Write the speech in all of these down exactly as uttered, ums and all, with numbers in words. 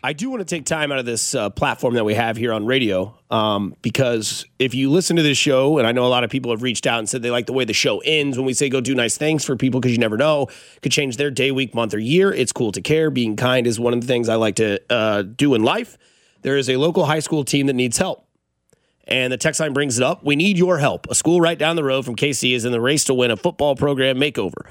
I do want to take time out of this uh, platform that we have here on radio um, because if you listen to this show, and I know a lot of people have reached out and said they like the way the show ends when we say go do nice things for people because you never know, could change their day, week, month, or year. It's cool to care. Being kind is one of the things I like to uh, do in life. There is a local high school team that needs help. And the text line brings it up. We need your help. A school right down the road from K C is in the race to win a football program makeover.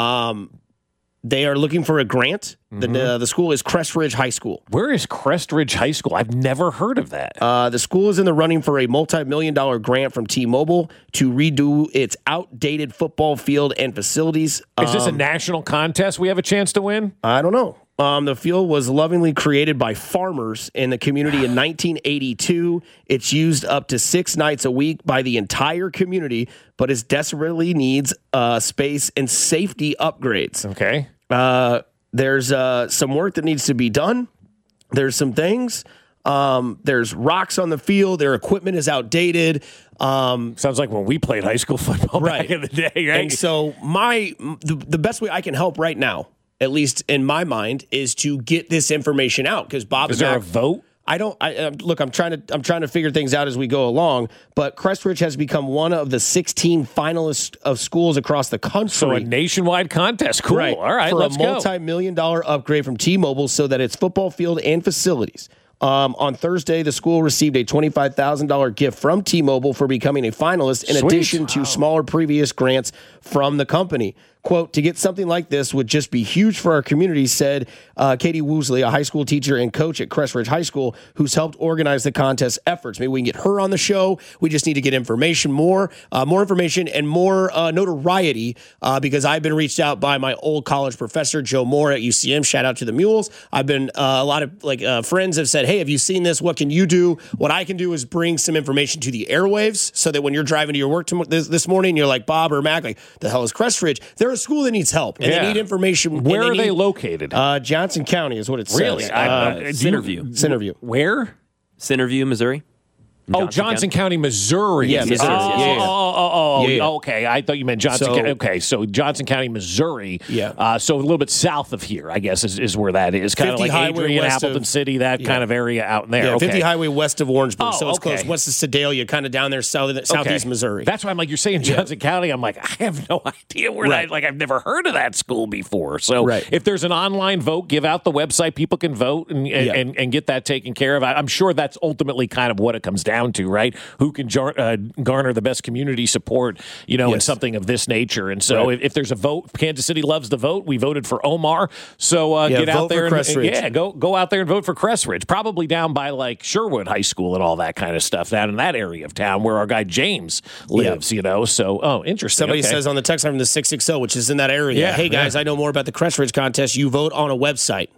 Um They are looking for a grant. Mm-hmm. The, uh, the school is Crest Ridge High School. Where is Crest Ridge High School? I've never heard of that. Uh, the school is in the running for a multi-million dollar grant from T-Mobile to redo its outdated football field and facilities. Is this um, a national contest we have a chance to win? I don't know. Um, the field was lovingly created by farmers in the community in nineteen eighty-two. It's used up to six nights a week by the entire community, but it desperately needs uh, space and safety upgrades. Okay. Uh, there's uh, some work that needs to be done. There's some things. Um, there's rocks on the field. Their equipment is outdated. Um, Sounds like when we played high school football right. back in the day. Right? And so my the, the best way I can help right now, at least in my mind, is to get this information out because Bob. Is there Mac, a vote? I don't. I, uh, look, I'm trying to. I'm trying to figure things out as we go along. But Crest Ridge has become one of the sixteen finalists of schools across the country. So a nationwide contest. Cool. Right. All right. For let's a go. multi-million dollar upgrade from T-Mobile so that its football field and facilities. Um, on Thursday, the school received a twenty-five thousand dollars gift from T-Mobile for becoming a finalist in Sweet. addition to wow. smaller previous grants from the company. Quote, to get something like this would just be huge for our community, said uh, Katie Woosley, a high school teacher and coach at Crest Ridge High School, who's helped organize the contest efforts. Maybe we can get her on the show. We just need to get information, more uh, more information and more uh, notoriety uh, because I've been reached out by my old college professor, Joe Moore at U C M. Shout out to the Mules. I've been, uh, a lot of like uh, friends have said, hey, have you seen this? What can you do? What I can do is bring some information to the airwaves so that when you're driving to your work to, this, this morning, you're like, Bob or Mac, like, the hell is Crest Ridge? They're a school that needs help, and yeah. they need information. Where they are need, they located? Uh, Johnson County is what it really? says. I, Uh, uh, Centerview. Centerview. Where? Centerview, Missouri. Oh, Johnson, Johnson County. County, Missouri. Yeah, Missouri. Oh, Yeah, yeah. oh, oh, oh, Yeah, yeah. okay. I thought you meant Johnson So- County. Okay, so Johnson County, Missouri. Yeah. Uh, so a little bit south of here, I guess, is, is where that is. Kind of fifty like highway Adrian, west Appleton of- City, that Yeah. kind of area out in there. Yeah, okay. fifty highway west of Orangeburg, Oh, so it's okay. close west of Sedalia, kind of down there south, southeast Okay. Missouri. That's why I'm like, you're saying Johnson County. I'm like, I have no idea where Right. that, like, I've never heard of that school before. So Right. if there's an online vote, give out the website. People can vote and and, Yeah. and, and get that taken care of. I, I'm sure that's ultimately kind of what it comes down to, right? Who can jar, uh, garner the best community support, you know, in Yes. something of this nature. And so Right. if, if there's a vote, Kansas City loves the vote. We voted for Omar. So uh, Yeah, get vote out there. for And, Crest Ridge. yeah, go, go out there and vote for Crest Ridge. Probably down by like Sherwood High School and all that kind of stuff, down in that area of town where our guy James lives, you know. So, oh, interesting. Somebody Okay. says on the text line from the six six zero, which is in that area, Yeah, hey, guys, yeah. I know more about the Crest Ridge contest. You vote on a website.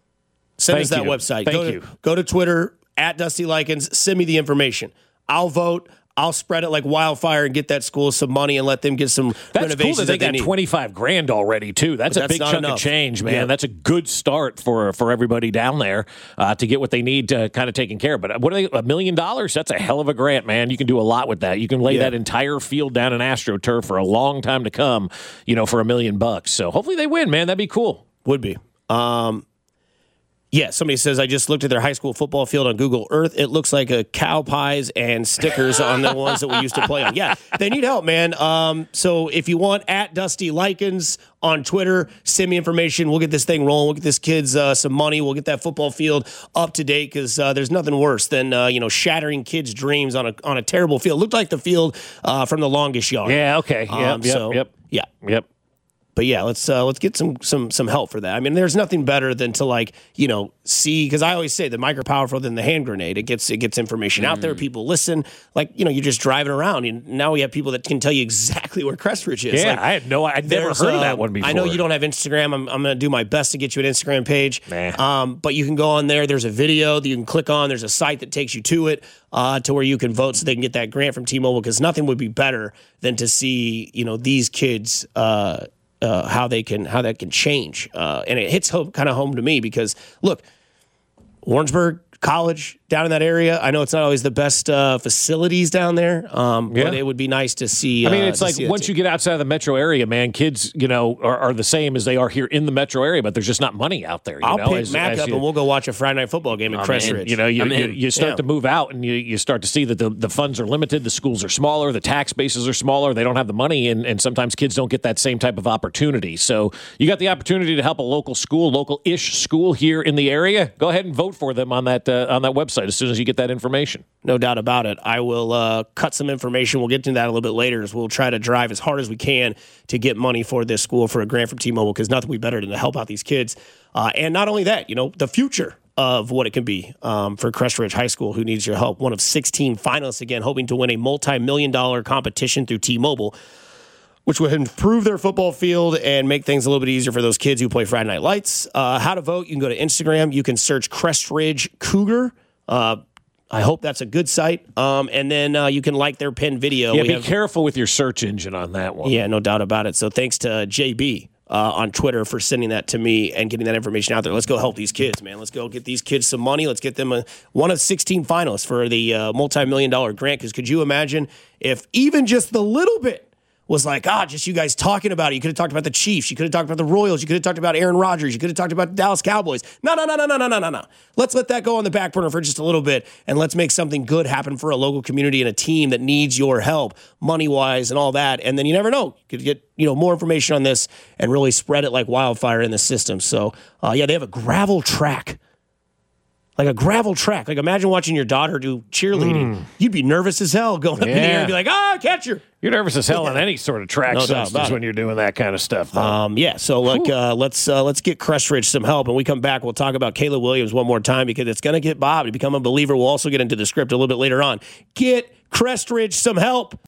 Send Thank us that you. website. Thank go you. To, go to Twitter, at Dusty Likens. Send me the information. I'll vote. I'll spread it like wildfire and get that school some money and let them get some That's renovations cool that they got need. twenty-five grand already too. That's But a that's big not chunk enough. of change, man. Yeah. That's a good start for for everybody down there uh, to get what they need to kind of taken care of. But what are they? A million dollars? That's a hell of a grant, man. You can do a lot with that. You can lay Yeah. that entire field down in AstroTurf for a long time to come. You know, for a million bucks. So hopefully they win, man. That'd be cool. Would be. Um, yeah, somebody says, I just looked at their high school football field on Google Earth. It looks like a cow pies and stickers on the ones that we used to play on. Yeah, they need help, man. Um, so if you want, at Dusty Likens on Twitter, send me information. We'll get this thing rolling. We'll get this kids uh, some money. We'll get that football field up to date because uh, there's nothing worse than uh, you know shattering kids' dreams on a on a terrible field. Looked like the field uh, from The Longest Yard. Yeah. Okay. Yep. Um, yep. so, yep. Yeah. Yep. But yeah, let's uh, let's get some some some help for that. I mean, there's nothing better than to like you know see because I always say the mic are powerful than the hand grenade. It gets it gets information out there. People listen. Like you know, you're just driving around, and now we have people that can tell you exactly where Crest Ridge is. Yeah, like, I had no. I'd never there's, heard of uh, that one before. I know you don't have Instagram. I'm I'm going to do my best to get you an Instagram page. Nah. Um, but you can go on there. There's a video that you can click on. There's a site that takes you to it uh, to where you can vote so they can get that grant from T-Mobile. Because nothing would be better than to see you know these kids. Uh, Uh, how they can how that can change, uh, and it hits home kind of home to me because look, Warrensburg College down in that area. I know it's not always the best uh, facilities down there, um, Yeah. but it would be nice to see. I mean, uh, it's to like see that once team. you get outside of the metro area, man, kids, you know, are, are the same as they are here in the metro area, but there's just not money out there. You I'll know, pick as, Mac as up you, and we'll go watch a Friday night football game at I'm Crestridge. in. You know, you, I'm you, in. you start Yeah. to move out and you, you start to see that the, the funds are limited, the schools are smaller, the tax bases are smaller, they don't have the money, and, and sometimes kids don't get that same type of opportunity. So you got the opportunity to help a local school, local-ish school here in the area. Go ahead and vote for them on that uh, on that website as soon as you get that information. No doubt about it. I will uh, cut some information. We'll get into that a little bit later as we'll try to drive as hard as we can to get money for this school for a grant from T-Mobile, because nothing would be better than to help out these kids. Uh, and not only that, you know, the future of what it can be um, for Crestridge High School, who needs your help. One of sixteen finalists, again, hoping to win a multi-million dollar competition through T-Mobile, which would improve their football field and make things a little bit easier for those kids who play Friday Night Lights. Uh, how to vote, you can go to Instagram. You can search Crestridge Cougar. Uh, I hope that's a good site. Um, and then uh, you can like their pinned video. Yeah, We be have- careful with your search engine on that one. Yeah, no doubt about it. So thanks to J B uh, on Twitter for sending that to me and getting that information out there. Let's go help these kids, man. Let's go get these kids some money. Let's get them a, one of sixteen finalists for the uh, multi-million dollar grant. Because could you imagine if even just the little bit was like, ah, just you guys talking about it. You could have talked about the Chiefs. You could have talked about the Royals. You could have talked about Aaron Rodgers. You could have talked about the Dallas Cowboys. No, no, no, no, no, no, no, no, no. Let's let that go on the back burner for just a little bit, and let's make something good happen for a local community and a team that needs your help, money-wise and all that. And then you never know. You could get, you know, more information on this and really spread it like wildfire in the system. So, uh, yeah, they have a gravel track. Like a gravel track. Like imagine watching your daughter do cheerleading. Mm. You'd be nervous as hell going up in the air and be like, ah, catch her. You're nervous as hell on any sort of track No doubt substance about it. when you're doing that kind of stuff. Though. Um, yeah, so like uh, let's uh, let's get Crestridge some help, and we come back. We'll talk about Kayla Williams one more time because it's going to get Bob to become a believer. We'll also get into the script a little bit later on. Get Crestridge some help.